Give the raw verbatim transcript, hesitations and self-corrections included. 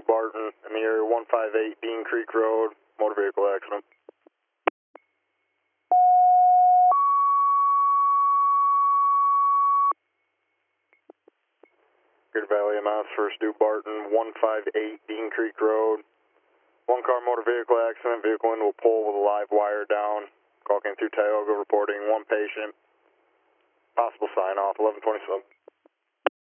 Stu Barton in the area one five eight Bean Creek Road, motor vehicle accident. Good Valley M S for Stu Barton, one five eight Bean Creek Road. One car motor vehicle accident, vehicle into a pole with a live wire down. Call came through Tioga reporting one patient. Possible sign off, eleven twenty-seven.